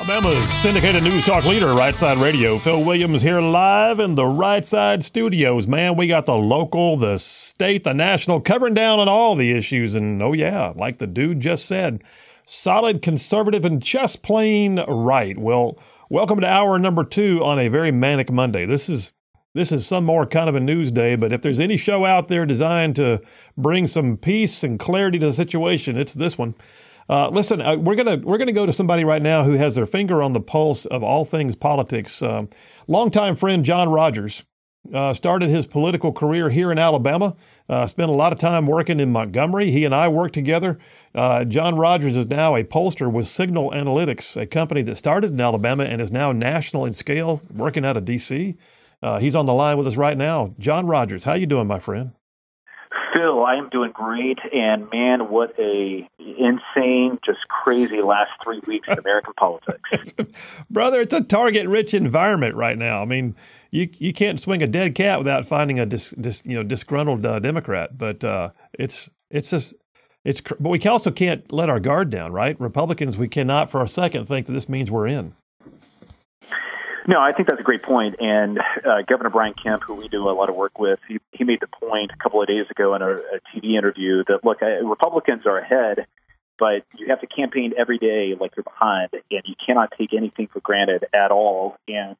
Alabama's syndicated news talk leader, Right Side Radio. Phil Williams here live in the Right Side studios. Man, we got the local, the state, the national, covering down on all the issues. And oh yeah, like the dude just said, solid conservative and just plain right. Well, welcome to hour number 2 on a very manic Monday. This is some more kind of a news day, but if there's any show out there designed to bring some peace and clarity to the situation, it's this one. Listen, we're gonna go to somebody right now who has their finger on the pulse of all things politics. Longtime friend John Rogers started his political career here in Alabama. Spent a lot of time working in Montgomery. He and I worked together. John Rogers is now a pollster with Signal Analytics, a company that started in Alabama and is now national in scale, working out of D.C. He's on the line with us right now. John Rogers, how you doing, my friend? Phil, I am doing great, and man, what a insane, just crazy last 3 weeks in American politics. Brother, it's a target-rich environment right now. I mean, you can't swing a dead cat without finding a disgruntled Democrat. But but we also can't let our guard down, right? Republicans, we cannot for a second think that this means we're in. No, I think that's a great point. And Governor Brian Kemp, who we do a lot of work with, he made the point a couple of days ago in a TV interview that, look, Republicans are ahead, but you have to campaign every day like you're behind, and you cannot take anything for granted at all. And,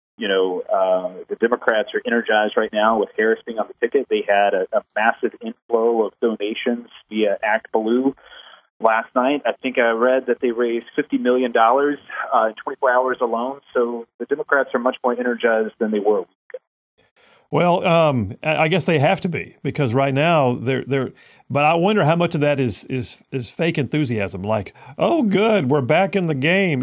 the Democrats are energized right now with Harris being on the ticket. They had a massive inflow of donations via Act Blue. Last night, I think I read that they raised $50 million in 24 hours alone. So the Democrats are much more energized than they were a week ago. Well, I guess they have to be, because right now they're. But I wonder how much of that is fake enthusiasm. Like, oh, good, we're back in the game.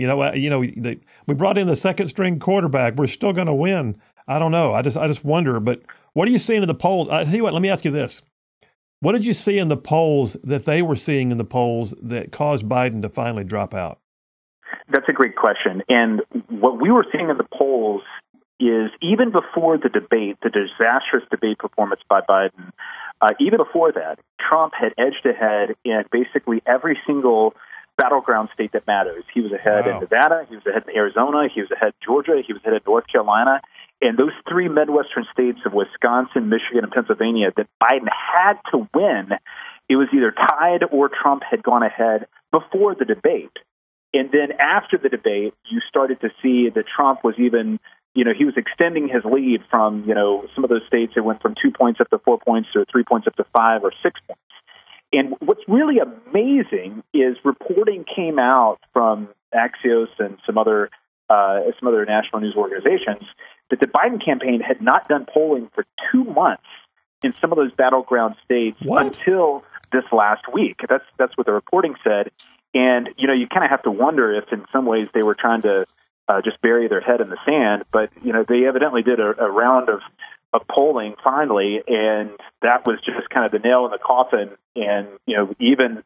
We brought in the second string quarterback. We're still going to win. I don't know. I just wonder. But what are you seeing in the polls? I tell you what. Let me ask you this. What did you see in the polls that they were seeing in the polls that caused Biden to finally drop out? That's a great question. And what we were seeing in the polls is even before the debate, the disastrous debate performance by Biden, even before that, Trump had edged ahead in basically every single battleground state that matters. He was ahead in Nevada, he was ahead in Arizona, he was ahead in Georgia, he was ahead in North Carolina. And those 3 Midwestern states of Wisconsin, Michigan, and Pennsylvania that Biden had to win, it was either tied or Trump had gone ahead before the debate. And then after the debate, you started to see that Trump was even, he was extending his lead from, some of those states that went from 2 points up to 4 points or 3 points up to 5 or 6 points. And what's really amazing is reporting came out from Axios and some other national news organizations that the Biden campaign had not done polling for 2 months in some of those battleground states until this last week. That's what the reporting said. And, you kind of have to wonder if in some ways they were trying to just bury their head in the sand. But, they evidently did a round of polling finally, and that was just kind of the nail in the coffin. And, even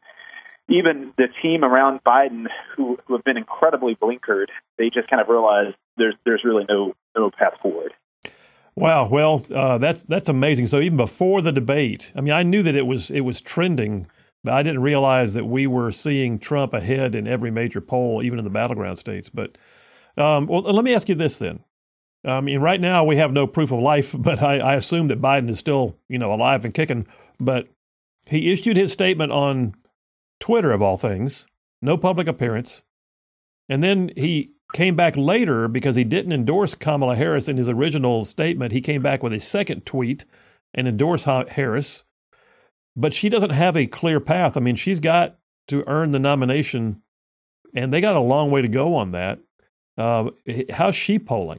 the team around Biden who have been incredibly blinkered, they just kind of realized there's really no path forward. Wow. Well, that's amazing. So even before the debate, I mean, I knew that it was trending, but I didn't realize that we were seeing Trump ahead in every major poll, even in the battleground states. But well, let me ask you this then. I mean, right now we have no proof of life, but I assume that Biden is still, alive and kicking. But he issued his statement on Twitter, of all things, no public appearance. And then he came back later because he didn't endorse Kamala Harris in his original statement. He came back with a second tweet and endorsed Harris. But she doesn't have a clear path. I mean, she's got to earn the nomination, and they got a long way to go on that. How's she polling?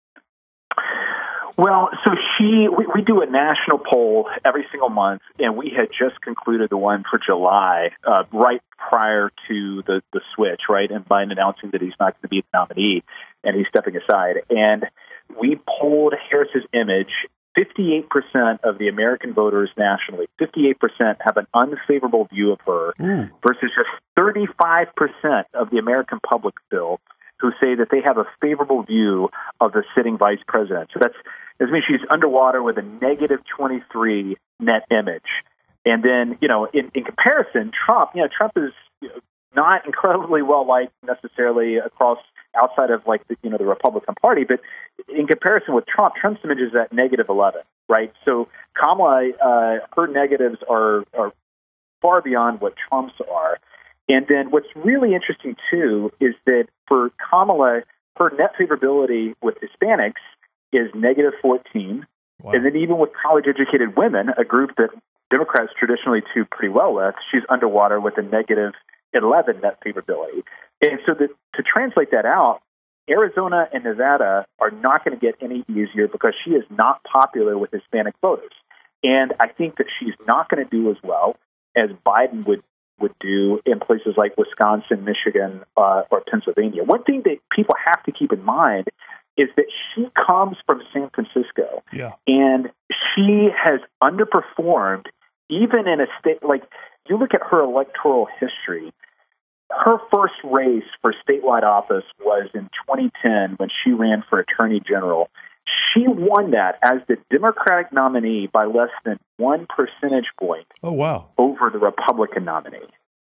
Well, so we do a national poll every single month, and we had just concluded the one for July, right prior to the switch, right, and Biden announcing that he's not going to be the nominee and he's stepping aside. And we polled Harris's image. 58% of the American voters nationally, 58% have an unfavorable view of her versus just 35% of the American public, Bill, who say that they have a favorable view of the sitting vice president. So that means she's underwater with a negative 23 net image. And then, in comparison, Trump is not incredibly well liked necessarily outside of like the Republican Party, but in comparison with Trump, Trump's image is at -11, right? So Kamala, her negatives are far beyond what Trump's are. And then what's really interesting too is that for Kamala, her net favorability with Hispanics is -14. Wow. And then even with college-educated women, a group that Democrats traditionally do pretty well with, she's underwater with a -11 net favorability. And so to translate that out, Arizona and Nevada are not going to get any easier because she is not popular with Hispanic voters. And I think that she's not going to do as well as Biden would do in places like Wisconsin, Michigan, or Pennsylvania. One thing that people have to keep in mind is that she comes from San Francisco, and she has underperformed even in a state like, you look at her electoral history. Her first race for statewide office was in 2010 when she ran for Attorney General. She won that as the Democratic nominee by less than 1 percentage point over the Republican nominee.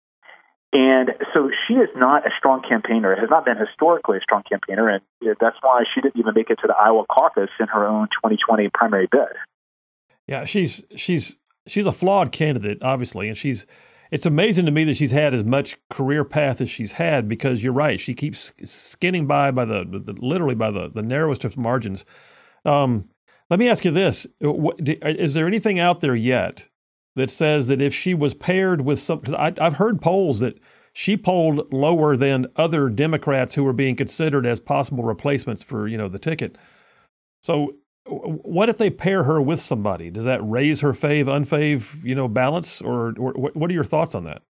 And so she is not a strong campaigner, has not been historically a strong campaigner, and that's why she didn't even make it to the Iowa caucus in her own 2020 primary bid. Yeah, she's a flawed candidate, obviously, and it's amazing to me that she's had as much career path as she's had, because you're right, she keeps skinning by literally by the narrowest of margins. Let me ask you this: is there anything out there yet that says that if she was paired with some? Because I've heard polls that she polled lower than other Democrats who were being considered as possible replacements for the ticket. So what if they pair her with somebody? Does that raise her unfave balance, or what are your thoughts on that?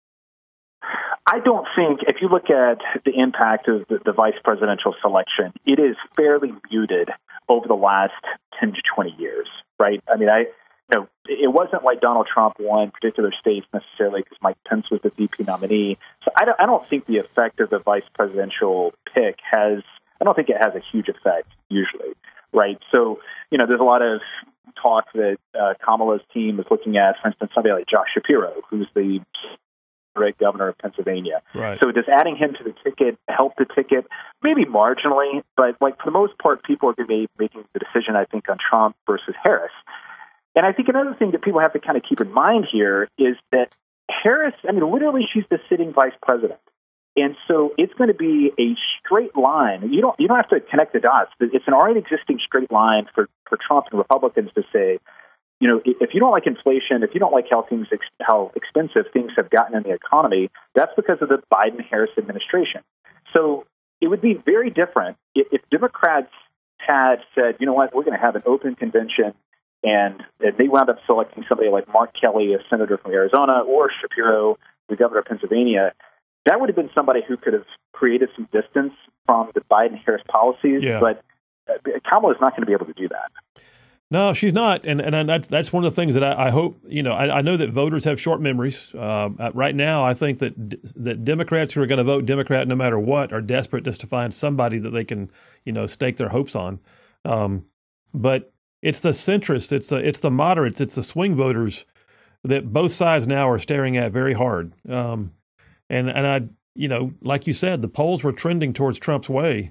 I don't think, if you look at the impact of the vice presidential selection, it is fairly muted over the last 10 to 20 years, right? I mean, it wasn't like Donald Trump won particular states necessarily because Mike Pence was the VP nominee. So I don't think the effect of the vice presidential pick I don't think it has a huge effect usually, right? So, there's a lot of talk that Kamala's team is looking at, for instance, somebody like Josh Shapiro, who's the governor of Pennsylvania. Right. So does adding him to the ticket help the ticket? Maybe marginally, but for the most part, people are going to be making the decision, I think, on Trump versus Harris. And I think another thing that people have to kind of keep in mind here is that Harris, literally she's the sitting vice president. And so it's going to be a straight line. You don't have to connect the dots. It's an already existing straight line for Trump and Republicans to say, if you don't like inflation, if you don't like how expensive things have gotten in the economy, that's because of the Biden-Harris administration. So it would be very different if Democrats had said, you know what, we're going to have an open convention, and they wound up selecting somebody like Mark Kelly, a senator from Arizona, or Shapiro, the governor of Pennsylvania. That would have been somebody who could have created some distance from the Biden-Harris policies, but Kamala is not going to be able to do that. No, she's not, and that's one of the things that I hope. I know that voters have short memories. Right now, I think that Democrats who are going to vote Democrat no matter what are desperate just to find somebody that they can, stake their hopes on. But it's the centrists, it's the moderates, it's the swing voters that both sides now are staring at very hard. And I, like you said, the polls were trending towards Trump's way.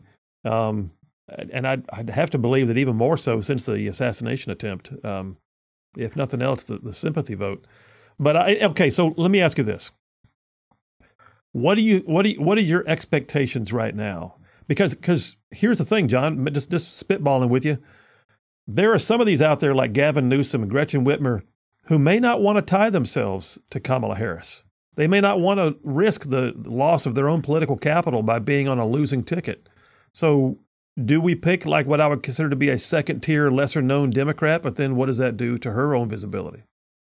And I'd have to believe that even more so since the assassination attempt, if nothing else, the sympathy vote. But okay, so let me ask you this: what are your expectations right now? Because here's the thing, John, just spitballing with you, there are some of these out there like Gavin Newsom and Gretchen Whitmer who may not want to tie themselves to Kamala Harris. They may not want to risk the loss of their own political capital by being on a losing ticket. So do we pick like what I would consider to be a second-tier, lesser-known Democrat, but then what does that do to her own visibility?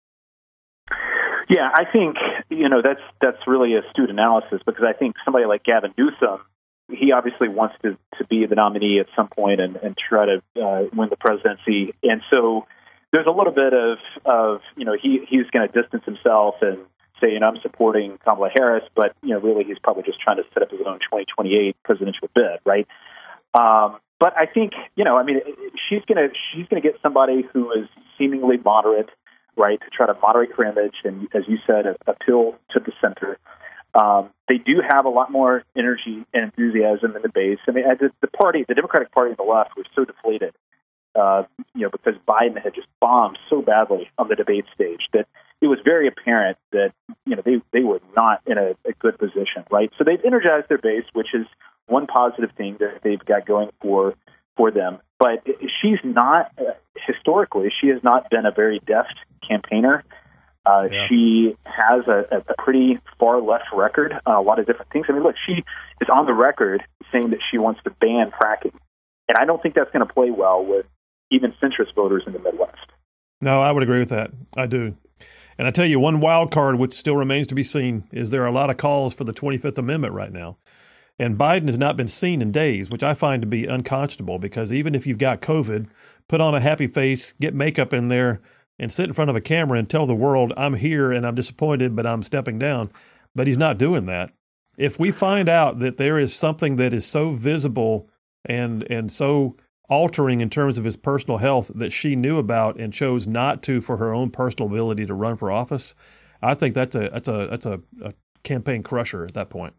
Yeah, I think, that's really astute analysis, because I think somebody like Gavin Newsom, he obviously wants to be the nominee at some point and try to win the presidency. And so there's a little bit of he's going to distance himself and say, I'm supporting Kamala Harris, but, really he's probably just trying to set up his own 2028 presidential bid, right? But I think, she's going to get somebody who is seemingly moderate, right, to try to moderate her image and, as you said, appeal to the center. They do have a lot more energy and enthusiasm in the base. I mean, the Democratic Party and the left was so deflated, because Biden had just bombed so badly on the debate stage that it was very apparent that, they were not in a good position, right? So they've energized their base, which is one positive thing that they've got going for them. But she's not, historically, she has not been a very deft campaigner. She has a pretty far left record, a lot of different things. I mean, look, she is on the record saying that she wants to ban fracking. And I don't think that's going to play well with even centrist voters in the Midwest. No, I would agree with that. I do. And I tell you, one wild card, which still remains to be seen, is there are a lot of calls for the 25th Amendment right now. And Biden has not been seen in days, which I find to be unconscionable, because even if you've got COVID, put on a happy face, get makeup in there, and sit in front of a camera and tell the world, I'm here and I'm disappointed, but I'm stepping down. But he's not doing that. If we find out that there is something that is so visible and so altering in terms of his personal health that she knew about and chose not to for her own personal ability to run for office, I think that's a campaign crusher at that point.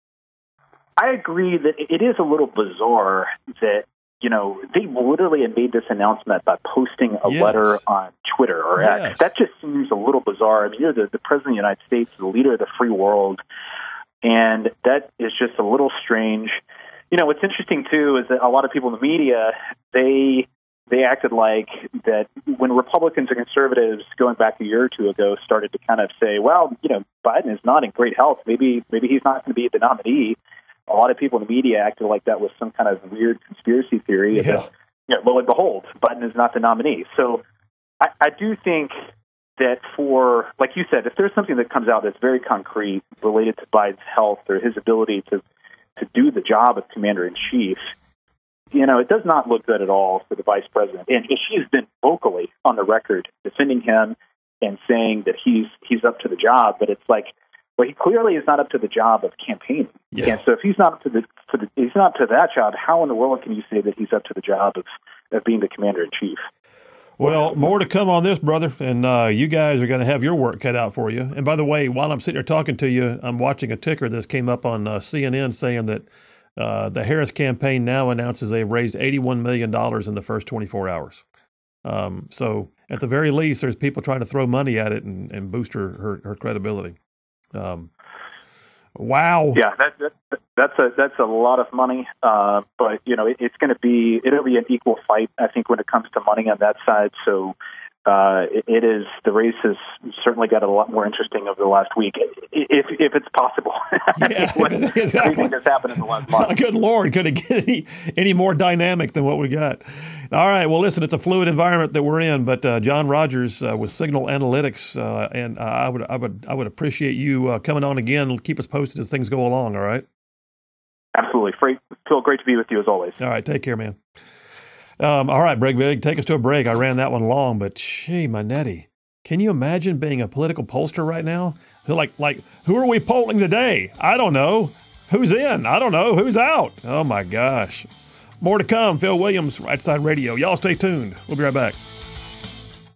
I agree that it is a little bizarre that, they literally had made this announcement by posting a letter on Twitter or X. That just seems a little bizarre. I mean, you're the President of the United States, the leader of the free world, and that is just a little strange. What's interesting, too, is that a lot of people in the media, they acted like that when Republicans and conservatives going back a year or two ago started to kind of say, well, Biden is not in great health. Maybe he's not going to be the nominee. A lot of people in the media acted like that was some kind of weird conspiracy theory. Yeah. Lo and behold, Biden is not the nominee. So I do think that like you said, if there's something that comes out that's very concrete related to Biden's health or his ability to do the job of commander-in-chief, it does not look good at all for the vice president. And she's been vocally on the record defending him and saying that he's up to the job. But it's like, well, he clearly is not up to the job of campaigning. Yeah. And so if he's not up to he's not up to that job, how in the world can you say that he's up to the job of being the commander-in-chief? Well, more to come on this, brother, and you guys are going to have your work cut out for you. And by the way, while I'm sitting here talking to you, I'm watching a ticker that came up on CNN saying that the Harris campaign now announces they've raised $81 million in the first 24 hours. So at the very least, there's people trying to throw money at it and boost her credibility. Wow. Yeah, that's a lot of money. But it'll be an equal fight, I think, when it comes to money on that side. So it is, the race has certainly got a lot more interesting over the last week, if it's possible. Yeah, exactly. Everything that's happened in the last month. Good Lord, could it get any more dynamic than what we got? All right, well, listen, it's a fluid environment that we're in, but John Rogers with Signal Analytics, and I would appreciate you coming on again. Keep us posted as things go along. All right. Absolutely, Phil. Great to be with you as always. All right, take care, man. All right, Brig Big, take us to a break. I ran that one long, but gee, Manetti, can you imagine being a political pollster right now? Like, who are we polling today? I don't know. Who's in? I don't know. Who's out? Oh my gosh. More to come. Phil Williams, Right Side Radio. Y'all stay tuned. We'll be right back.